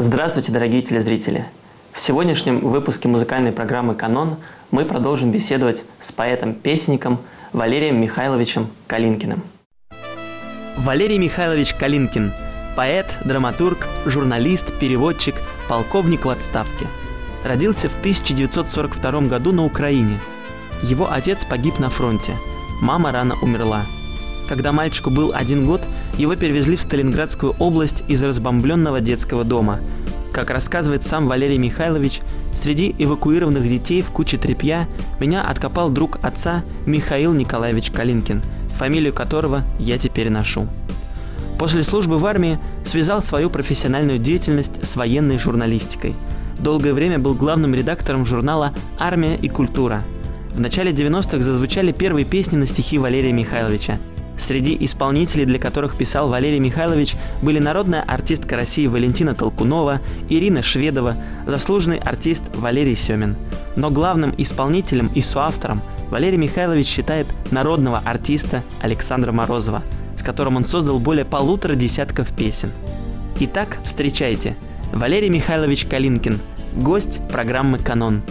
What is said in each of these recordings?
Здравствуйте, дорогие телезрители! В сегодняшнем выпуске музыкальной программы «Канон» мы продолжим беседовать с поэтом-песенником Валерием Михайловичем Калинкиным. Валерий Михайлович Калинкин – поэт, драматург, журналист, переводчик, полковник в отставке. Родился в 1942 году на Украине. Его отец погиб на фронте, мама рано умерла. Когда мальчику был 1 год, его перевезли в Сталинградскую область из разбомбленного детского дома. Как рассказывает сам Валерий Михайлович, среди эвакуированных детей в куче тряпья меня откопал друг отца Михаил Николаевич Калинкин, фамилию которого я теперь ношу. После службы в армии связал свою профессиональную деятельность с военной журналистикой. Долгое время был главным редактором журнала «Армия и культура». В начале 90-х зазвучали первые песни на стихи Валерия Михайловича. Среди исполнителей, для которых писал Валерий Михайлович, были народная артистка России Валентина Толкунова, Ирина Шведова, заслуженный артист Валерий Семин. Но главным исполнителем и соавтором Валерий Михайлович считает народного артиста Александра Морозова, с которым он создал более 1,5 десятка песен. Итак, встречайте, Валерий Михайлович Калинкин, гость программы «Канон».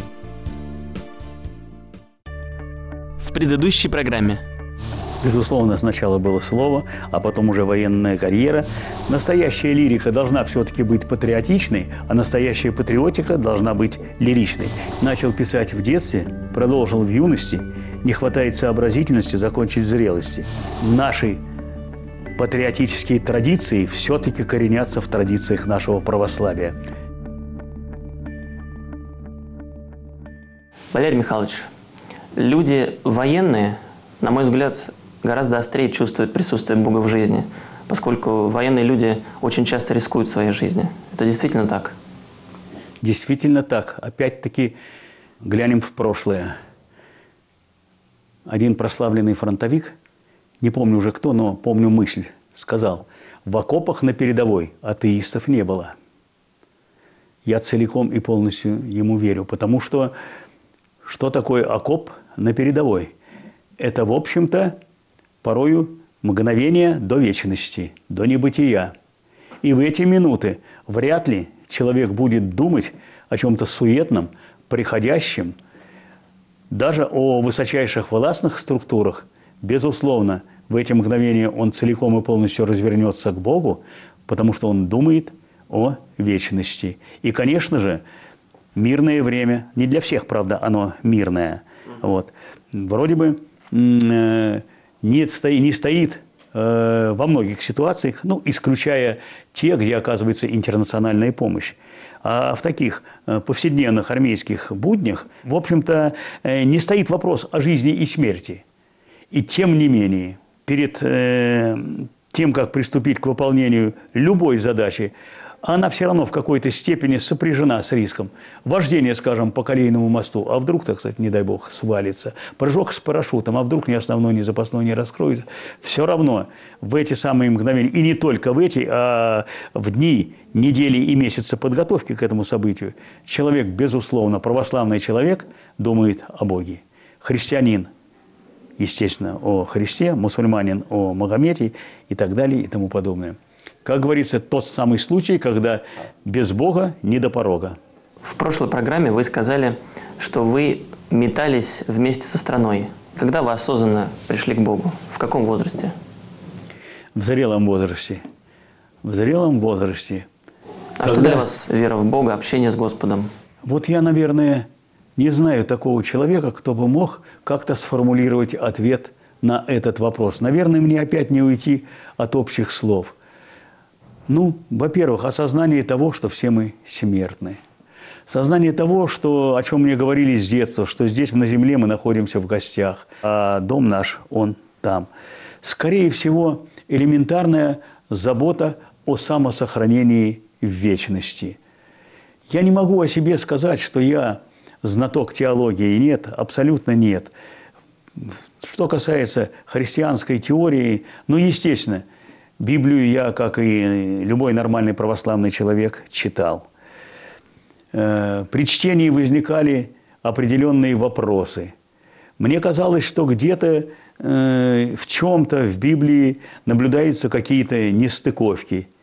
В предыдущей программе. Безусловно, сначала было слово, а потом уже военная карьера. Настоящая лирика должна все-таки быть патриотичной, а настоящая патриотика должна быть лиричной. Начал писать в детстве, продолжил в юности. Не хватает сообразительности закончить в зрелости. Наши патриотические традиции все-таки коренятся в традициях нашего православия. Валерий Михайлович, люди военные, на мой взгляд, гораздо острее чувствуют присутствие Бога в жизни, поскольку военные люди очень часто рискуют своей жизнью. Это действительно так? Действительно так. Опять-таки глянем в прошлое. Один прославленный фронтовик, не помню уже кто, но помню мысль, сказал: в окопах на передовой атеистов не было. Я целиком и полностью ему верю, потому что такое окоп на передовой? Это, в общем-то, порою мгновение до вечности, до небытия. И в эти минуты вряд ли человек будет думать о чем-то суетном, приходящем, даже о высочайших властных структурах. Безусловно, в эти мгновения он целиком и полностью развернется к Богу, потому что он думает о вечности. И, конечно же, мирное время, не для всех, правда, оно мирное, вот, вроде бы не стоит во многих ситуациях, ну, исключая те, где оказывается интернациональная помощь. А в таких повседневных армейских буднях, в общем-то, не стоит вопрос о жизни и смерти. И тем не менее, перед тем, как приступить к выполнению любой задачи, она все равно в какой-то степени сопряжена с риском. Вождение, скажем, по колейному мосту, а вдруг, так сказать, не дай бог, свалится. Прыжок с парашютом, а вдруг ни основной, ни запасной не раскроется. Все равно в эти самые мгновения, и не только в эти, а в дни, недели и месяцы подготовки к этому событию, человек, безусловно, православный человек, думает о Боге. Христианин, естественно, о Христе, мусульманин о Магомете и так далее и тому подобное. Как говорится, тот самый случай, когда без Бога не до порога. В прошлой программе вы сказали, что вы метались вместе со страной. Когда вы осознанно пришли к Богу? В каком возрасте? В зрелом возрасте. В зрелом возрасте. А что для вас вера в Бога, общение с Господом? Вот я, наверное, не знаю такого человека, кто бы мог как-то сформулировать ответ на этот вопрос. Наверное, мне опять не уйти от общих слов. Ну, во-первых, осознание того, что все мы смертны. Сознание того, что, о чем мне говорили с детства, что здесь на земле мы находимся в гостях, а дом наш, он там. Скорее всего, элементарная забота о самосохранении в вечности. Я не могу о себе сказать, что я знаток теологии. Нет, абсолютно нет. Что касается христианской теории, ну, естественно, Библию я, как и любой нормальный православный человек, читал. При чтении возникали определенные вопросы. Мне казалось, что где-то в чем-то в Библии наблюдаются какие-то нестыковки.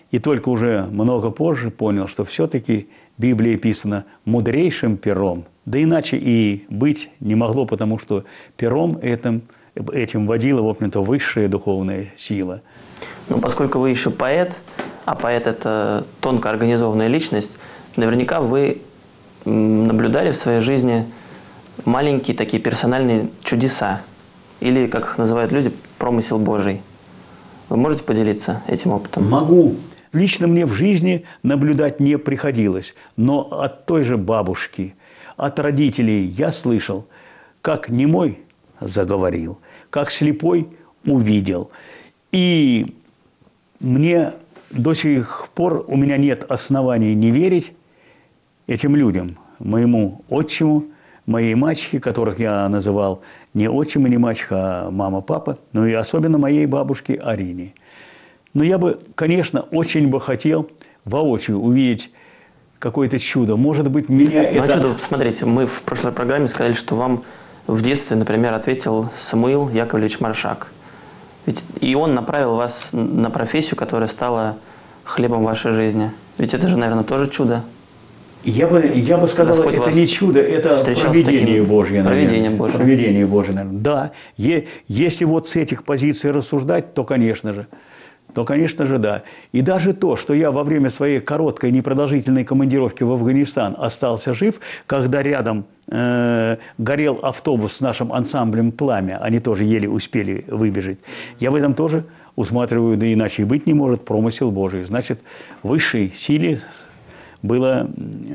И только уже много позже понял, что все-таки Библия писана мудрейшим пером. Да иначе и быть не могло, потому что пером этим водила, в общем-то, высшая духовная сила. Но поскольку вы еще поэт, а поэт – это тонко организованная личность, наверняка вы наблюдали в своей жизни маленькие такие персональные чудеса, или, как их называют люди, промысел Божий. Вы можете поделиться этим опытом? Могу. Лично мне в жизни наблюдать не приходилось, но от той же бабушки, от родителей я слышал, как немой заговорил, как слепой увидел. И мне до сих пор у меня нет оснований не верить этим людям, моему отчиму, моей мачехе, которых я называл не отчим и не мачеха, а мама, папа, но и особенно моей бабушке Арине. Но я бы, конечно, очень бы хотел воочию увидеть какое-то чудо. Может быть, меня это... чудо, смотрите, мы в прошлой программе сказали, что вам в детстве, например, ответил Самуил Яковлевич Маршак. Ведь и он направил вас на профессию, которая стала хлебом вашей жизни. Ведь это же, наверное, тоже чудо. Я бы сказал, Господь это не чудо, это провидение Божье, наверное. Провидение Божье. Провидение Божье, наверное. Да, если вот с этих позиций рассуждать, то, конечно же, да. И даже то, что я во время своей короткой, непродолжительной командировки в Афганистан остался жив, когда рядом горел автобус с нашим ансамблем «Пламя», они тоже еле успели выбежать, я в этом тоже усматриваю, да иначе и быть не может, промысел Божий. Значит, высшей силе было...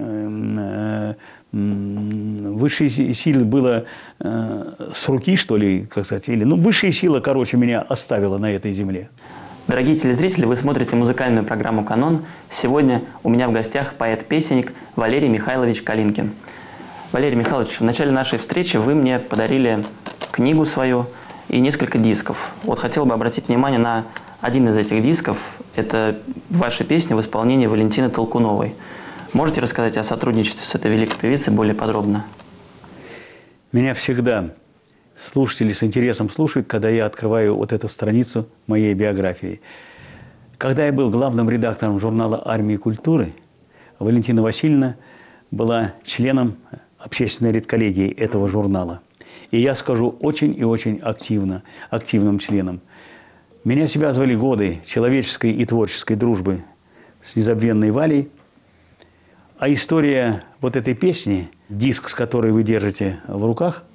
Высшей силы было с руки, что ли, как сказать, или... Ну, высшая сила, короче, меня оставила на этой земле. Дорогие телезрители, вы смотрите музыкальную программу «Канон». Сегодня у меня в гостях поэт-песенник Валерий Михайлович Калинкин. Валерий Михайлович, в начале нашей встречи вы мне подарили книгу свою и несколько дисков. Вот хотел бы обратить внимание на один из этих дисков. Это ваши песни в исполнении Валентины Толкуновой. Можете рассказать о сотрудничестве с этой великой певицей более подробно? Меня всегда слушатели с интересом слушают, когда я открываю вот эту страницу моей биографии. Когда я был главным редактором журнала «Армия и культуры», Валентина Васильевна была членом общественной редколлегии этого журнала. И я скажу, очень и очень активным членом. Меня связывали годы человеческой и творческой дружбы с незабвенной Валей. А история вот этой песни, диск, с которой вы держите в руках,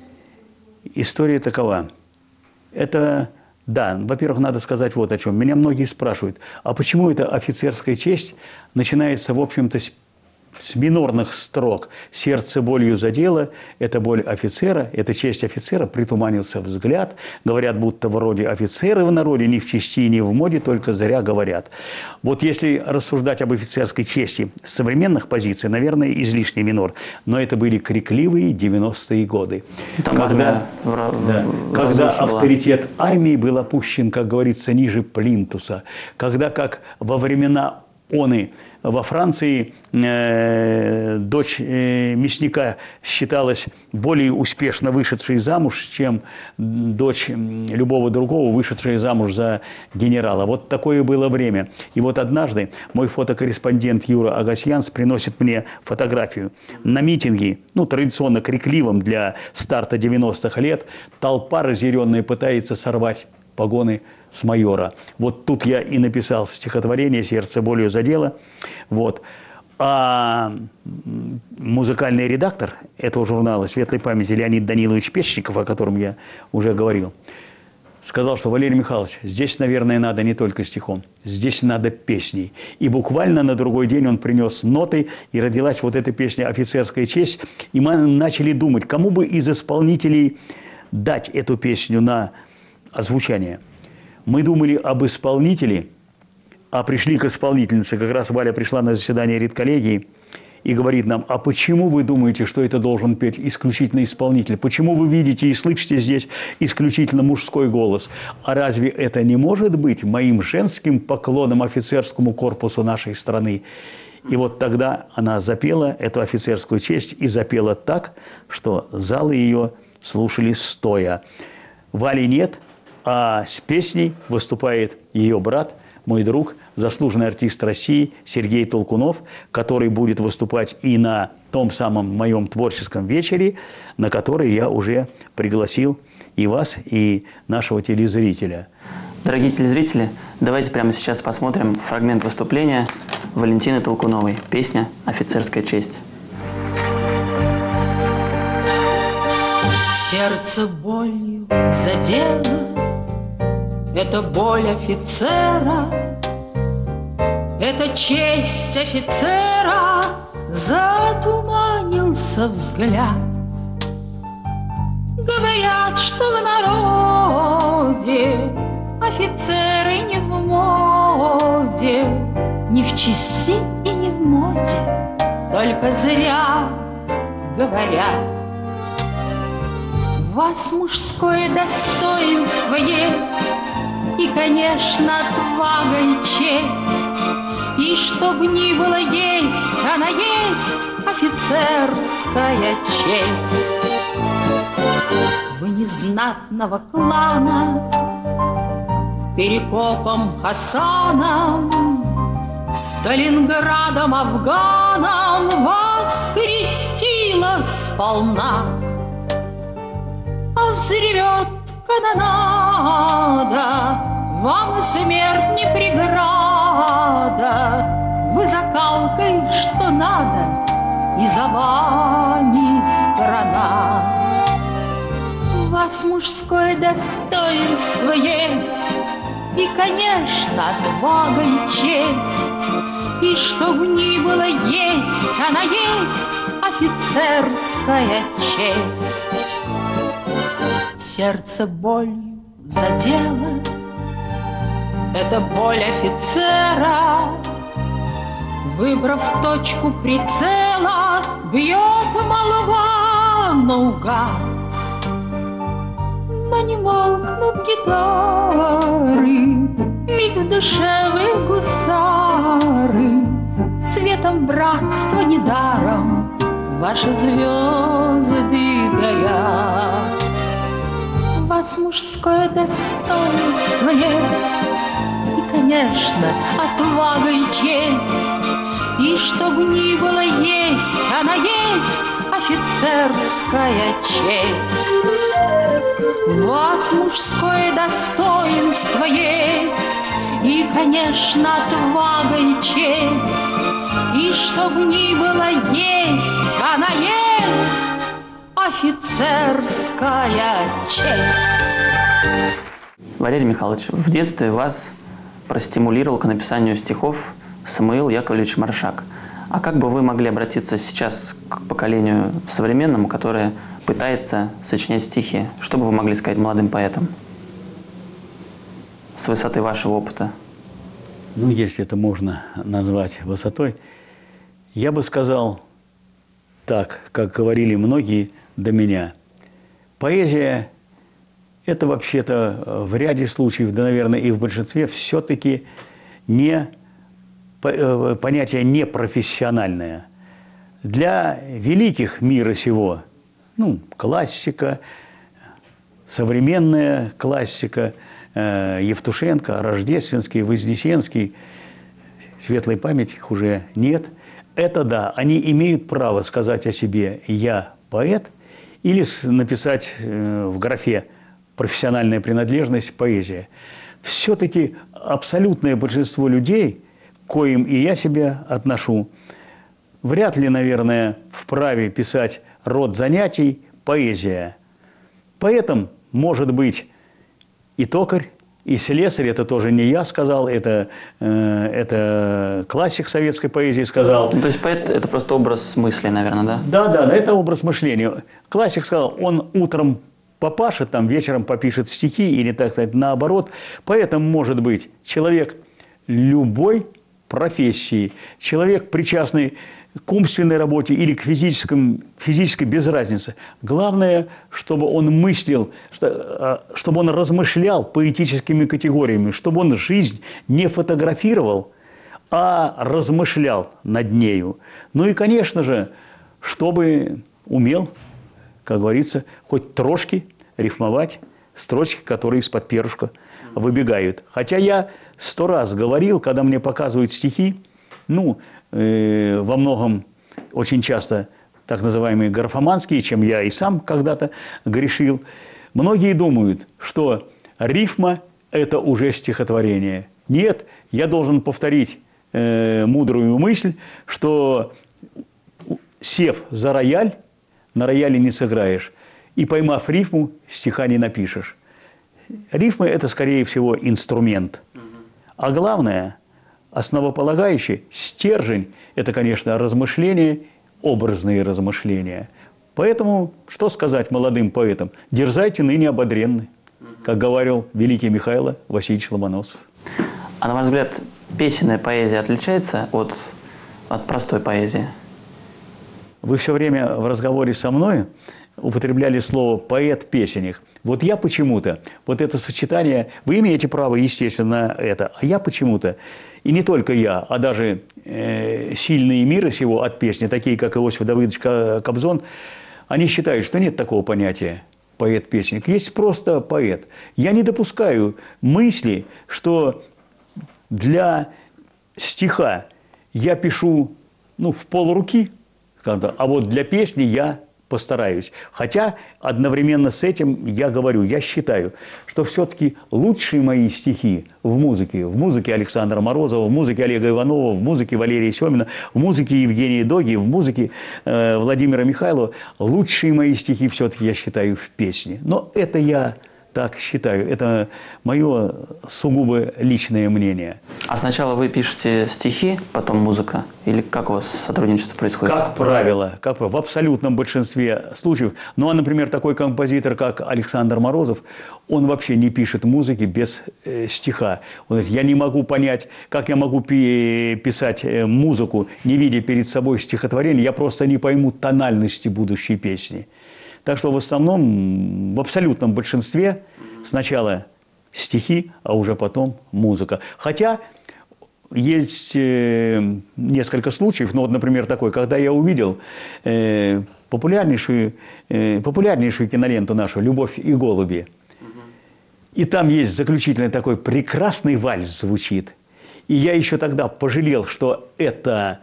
история такова. Это, да, во-первых, надо сказать вот о чем. Меня многие спрашивают, а почему эта офицерская честь начинается, в общем-то, с минорных строк. «Сердце болью задело», это боль офицера, это честь офицера, притуманился взгляд. Говорят, будто вроде офицеры в народе ни в чести, ни в моде, только зря говорят. Вот если рассуждать об офицерской чести с современных позиций, наверное, излишний минор. Но это были крикливые 90-е годы. Когда авторитет армии был опущен, как говорится, ниже плинтуса. Когда, как во времена во Франции дочь мясника считалась более успешно вышедшей замуж, чем дочь любого другого, вышедшая замуж за генерала. Вот такое было время. И вот однажды мой фотокорреспондент Юра Агасьянс приносит мне фотографию. На митинге, традиционно крикливом для старта 90-х лет, толпа разъяренная пытается сорвать погоны с майора. Вот тут я и написал стихотворение «Сердце болью задело». Вот. А музыкальный редактор этого журнала светлой памяти Леонид Данилович Песчников, о котором я уже говорил, сказал, что Валерий Михайлович, здесь, наверное, надо не только стихом, здесь надо песней. И буквально на другой день он принес ноты, и родилась вот эта песня «Офицерская честь». И мы начали думать, кому бы из исполнителей дать эту песню на озвучание. Мы думали об исполнителе, а пришли к исполнительнице. Как раз Валя пришла на заседание редколлегии и говорит нам, а почему вы думаете, что это должен петь исключительно исполнитель? Почему вы видите и слышите здесь исключительно мужской голос? А разве это не может быть моим женским поклоном офицерскому корпусу нашей страны? И вот тогда она запела эту офицерскую честь и запела так, что залы ее слушали стоя. Вали нет, а с песней выступает ее брат мой друг, заслуженный артист России Сергей Толкунов, который будет выступать и на том самом моем творческом вечере, на который я уже пригласил и вас, и нашего телезрителя. Дорогие телезрители, давайте прямо сейчас посмотрим фрагмент выступления Валентины Толкуновой. Песня «Офицерская честь». Сердце болью задело, это боль офицера, это честь офицера, затуманился взгляд. Говорят, что в народе офицеры не в моде, не в чести и не в моде, только зря говорят. У вас мужское достоинство есть, и, конечно, отвага и честь. И чтоб ни было есть, она есть офицерская честь. Вы незнатного клана, Перекопом Хасаном, Сталинградом, Афганом вас крестила сполна. А взревет канонада, вам и смерть не преграда. Вы закалкой, что надо, и за вами страна. У вас мужское достоинство есть, и, конечно, отвага и честь. И чтоб ни было есть, она есть офицерская честь. Сердце болью задело, это боль офицера, выбрав точку прицела, бьет молва наугад. Но не молкнут гитары, ведь в душе вы гусары. Светом братства недаром ваши звезды горят. У вас мужское достоинство есть, и, конечно, отвага и честь. И чтоб ни было есть, она есть офицерская честь. У вас мужское достоинство есть, и, конечно, отвага и честь. И чтоб ни было есть, она есть офицерская честь. Валерий Михайлович, в детстве вас простимулировал к написанию стихов Самуил Яковлевич Маршак. А как бы вы могли обратиться сейчас к поколению современному, которое пытается сочинять стихи? Что бы вы могли сказать молодым поэтам с высоты вашего опыта? Ну, если это можно назвать высотой, я бы сказал так, как говорили многие до меня. Поэзия – это вообще-то в ряде случаев, да, наверное, и в большинстве, все-таки понятие непрофессиональное. Для великих мира сего, ну, классика, современная классика, Евтушенко, Рождественский, Вознесенский, светлой памяти их уже нет. Это да, они имеют право сказать о себе «я поэт» или написать в графе «профессиональная принадлежность, поэзия». Все-таки абсолютное большинство людей, к коим и я себя отношу, вряд ли, наверное, вправе писать род занятий «поэзия». Поэтом может быть и токарь, и слесарь, это тоже не я сказал, это классик советской поэзии сказал. То есть поэт – это просто образ мысли, наверное, да? Да, это образ мышления. Классик сказал, он утром попашет, там, вечером попишет стихи, или, так сказать, наоборот. Поэтому может быть человек любой профессии, человек, причастный к умственной работе или к физической, без разницы. Главное, чтобы он мыслил, чтобы он размышлял поэтическими категориями, чтобы он жизнь не фотографировал, а размышлял над нею. Ну и, конечно же, чтобы умел, как говорится, хоть трошки рифмовать строчки, которые из-под перышка выбегают. Хотя я 100 раз говорил, когда мне показывают стихи, во многом очень часто так называемые графоманские, чем я и сам когда-то грешил, многие думают, что рифма – это уже стихотворение. Нет, я должен повторить мудрую мысль, что сев за рояль, на рояле не сыграешь, и поймав рифму, стиха не напишешь. Рифмы – это, скорее всего, инструмент. А главное, основополагающий стержень – это, конечно, размышления, образные размышления. Поэтому, что сказать молодым поэтам? Дерзайте ныне ободренны, как говорил великий Михаил Васильевич Ломоносов. А на ваш взгляд, песенная поэзия отличается от простой поэзии? Вы все время в разговоре со мной употребляли слово «поэт-песенник». Вот я почему-то, вот это сочетание, вы имеете право, естественно, на это, а я почему-то, и не только я, а даже сильные мира сего от песни, такие как Иосиф Давыдович Кобзон, они считают, что нет такого понятия поэт-песенник, есть просто поэт. Я не допускаю мысли, что для стиха я пишу в полруки, а вот для песни я постараюсь. Хотя одновременно с этим я говорю, я считаю, что все-таки лучшие мои стихи в музыке Александра Морозова, в музыке Олега Иванова, в музыке Валерия Семина, в музыке Евгения Доги, в музыке Владимира Михайлова, лучшие мои стихи все-таки я считаю в песне. Но это я так считаю, это мое сугубо личное мнение. А сначала вы пишете стихи, потом музыка? Или как у вас сотрудничество происходит? Как правило, в абсолютном большинстве случаев. Ну, а, например, такой композитор, как Александр Морозов, он вообще не пишет музыки без стиха. Он говорит, я не могу понять, как я могу писать музыку, не видя перед собой стихотворение, я просто не пойму тональности будущей песни. Так что в основном, в абсолютном большинстве сначала стихи, а уже потом музыка. Хотя есть несколько случаев, например, такой, когда я увидел популярнейшую киноленту нашу «Любовь и голуби». И там есть заключительный такой прекрасный вальс звучит. И я еще тогда пожалел, что это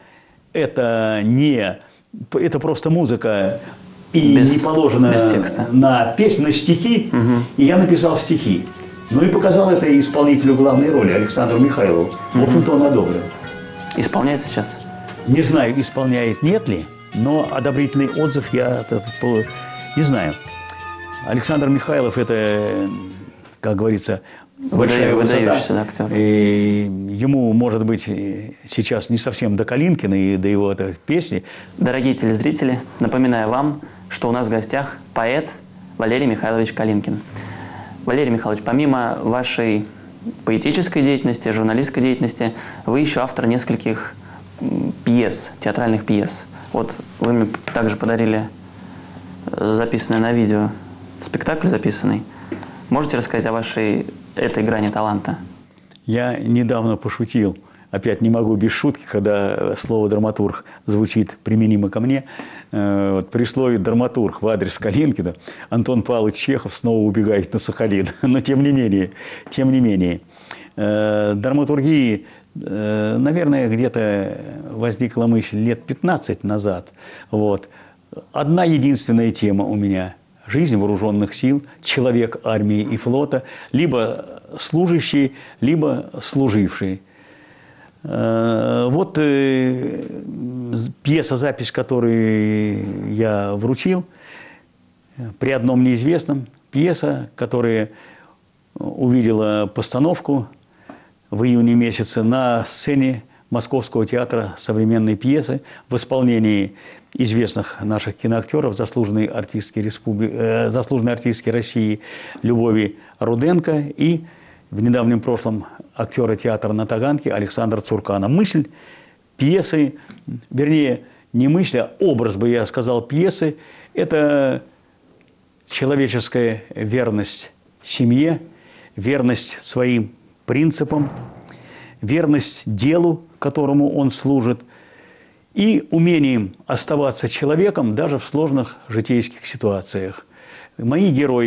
просто музыка, и не положено на песню, на стихи, и я написал стихи. Ну и показал это исполнителю главной роли, Александру Михайлову. В общем-то, он одобрил. Исполняет сейчас? Не знаю, исполняет, нет ли, но одобрительный отзыв я не знаю. Александр Михайлов – это, как говорится, большая выдающийся актер. И ему, может быть, сейчас не совсем до Калинкина и до его песни. Дорогие телезрители, напоминаю вам, что у нас в гостях поэт Валерий Михайлович Калинкин. Валерий Михайлович, помимо вашей поэтической деятельности, журналистской деятельности, вы еще автор нескольких пьес, театральных пьес. Вот вы мне также подарили записанный на видео спектакль записанный. Можете рассказать о вашей этой грани таланта? Я недавно пошутил. Опять не могу без шутки, когда слово «драматург» звучит применимо ко мне. При слове «драматург» в адрес Калинкина Антон Павлович Чехов снова убегает на Сахалин. Но тем не менее, драматургии, наверное, где-то возникла мысль лет 15 назад. Вот. Одна единственная тема у меня – жизнь вооруженных сил, человек армии и флота, либо служащий, либо служивший. Вот пьеса-запись, которую я вручил, «При одном неизвестном», пьеса, которая увидела постановку в июне месяце на сцене Московского театра современной пьесы в исполнении известных наших киноактеров, заслуженной артистки России Любови Руденко и в недавнем прошлом актера театра на Таганке Александра Цуркана. Мысль пьесы, вернее, не мысль, а образ, бы я сказал, пьесы – это человеческая верность семье, верность своим принципам, верность делу, которому он служит, и умением оставаться человеком даже в сложных житейских ситуациях. Мои герои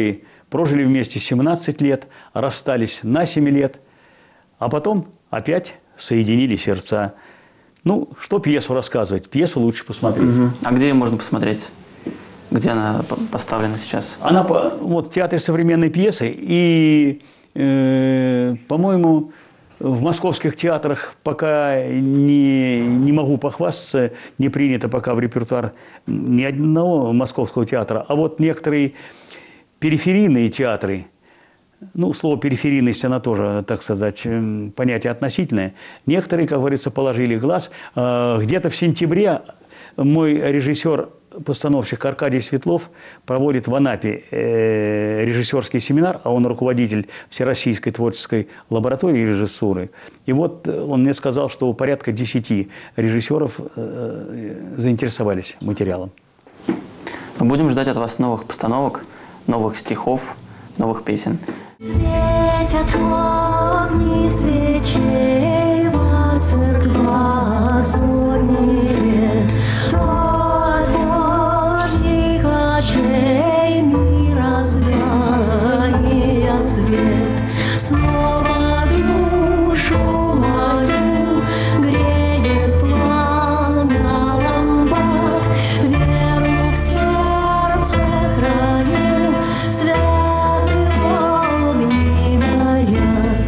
прожили вместе 17 лет, расстались на 7 лет, а потом опять соединили сердца. Ну, что пьесу рассказывать? Пьесу лучше посмотреть. А где ее можно посмотреть? Где она поставлена сейчас? Она вот в Театре современной пьесы и, по-моему, в московских театрах пока не могу похвастаться, не принято пока в репертуар ни одного московского театра, а вот некоторые периферийные театры, ну, слово «периферийность», она тоже, так сказать, понятие относительное, некоторые, как говорится, положили глаз. Где-то в сентябре мой режиссер-постановщик Аркадий Светлов проводит в Анапе режиссерский семинар, а он руководитель Всероссийской творческой лаборатории режиссуры. И вот он мне сказал, что порядка 10 режиссеров заинтересовались материалом. Мы будем ждать от вас новых постановок, новых стихов, новых песен. Светят огни свечей во церквах сотни лет, от Божьих очей мир разгоняя свет. Снова душу мою греет пламя лампад, веру в сердце храню, святые огни горят.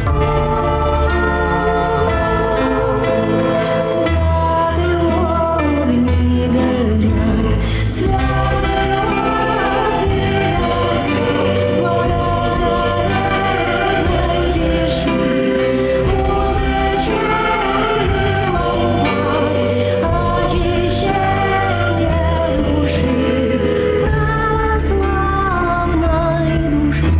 Святые огни горят, святые огни горят, благодатной тиши, у свечей лампад, очищение души, православной души.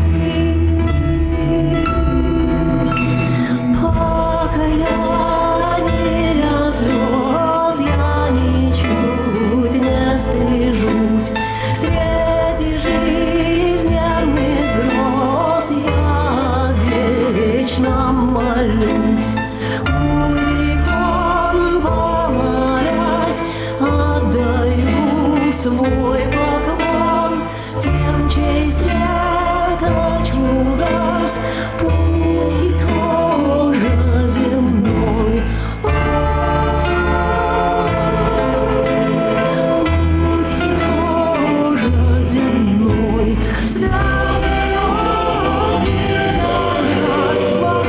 Покаяния слез я ничуть не стыжусь, среди жизненных гроз я вечно молюсь. Икон помолясь, отдаю свой поклон тем, чей светоч угас, путь и тоже земной. Путь и тоже земной. Святые огни горят,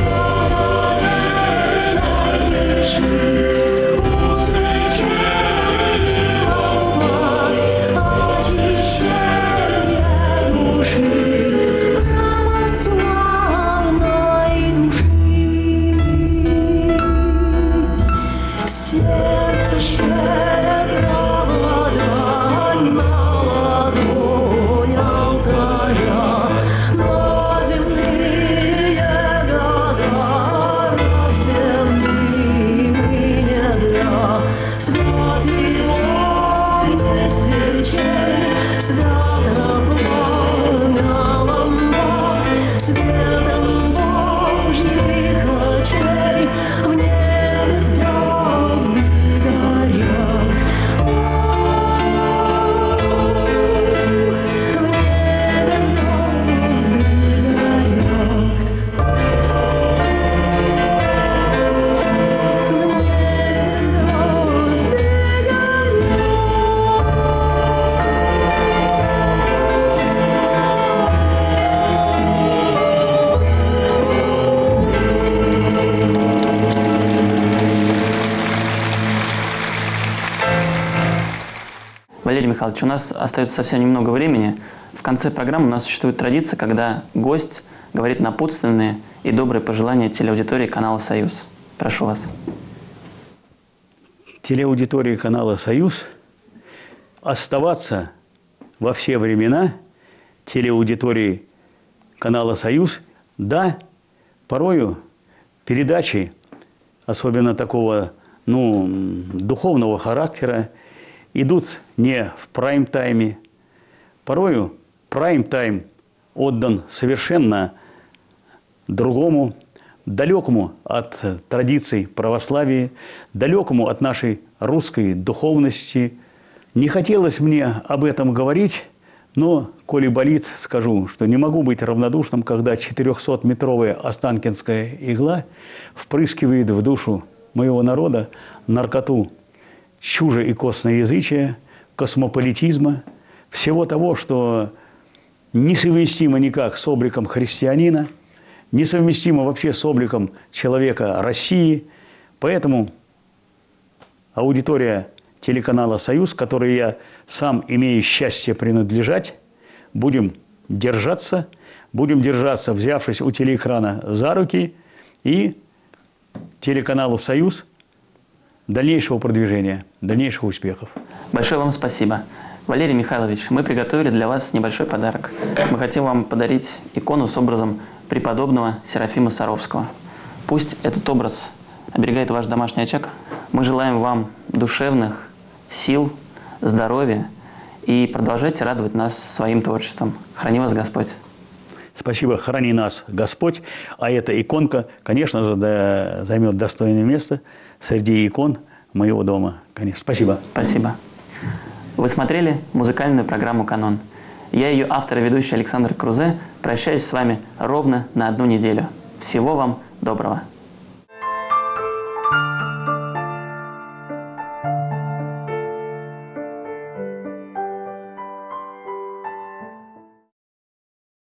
благодатной тиши, у свечей лампад, очищение души, православной души. Сердце щедрого дань на ладонь алтаря, на земные года рождены мы не зря. Святые огни свечей, свято пламя лампад, светом Божьих очей в небе звезды горят. В небе звезды горят. В небе звезды Валерий Михайлович, у нас остается совсем немного времени. В конце программы у нас существует традиция, когда гость говорит напутственные и добрые пожелания телеаудитории канала «Союз». Прошу вас. Телеаудитории канала «Союз» оставаться во все времена, телеаудитории канала «Союз», да, порою передачи, особенно такого, духовного характера, идут не в прайм-тайме. Порою прайм-тайм отдан совершенно другому, далекому от традиций православия, далекому от нашей русской духовности. Не хотелось мне об этом говорить, Но, коли болит, скажу, что не могу быть равнодушным, когда 400-метровая останкинская игла впрыскивает в душу моего народа наркоту чуже и косноязычия, космополитизма, всего того, что несовместимо никак с обликом христианина, несовместимо вообще с обликом человека России. Поэтому аудитория телеканала «Союз», которой я сам имею счастье принадлежать, будем держаться, взявшись у телеэкрана за руки, и телеканалу «Союз» дальнейшего продвижения, дальнейших успехов. Большое вам спасибо. Валерий Михайлович, мы приготовили для вас небольшой подарок. Мы хотим вам подарить икону с образом преподобного Серафима Саровского. Пусть этот образ оберегает ваш домашний очаг. Мы желаем вам душевных сил, здоровья и продолжайте радовать нас своим творчеством. Храни вас Господь. Спасибо, храни нас Господь. А эта иконка, конечно же, займет достойное место среди икон моего дома. Конечно. Спасибо. Спасибо. Вы смотрели музыкальную программу «Канон». Я ее автор и ведущий Александр Крузе. Прощаюсь с вами ровно на 1 неделю. Всего вам доброго.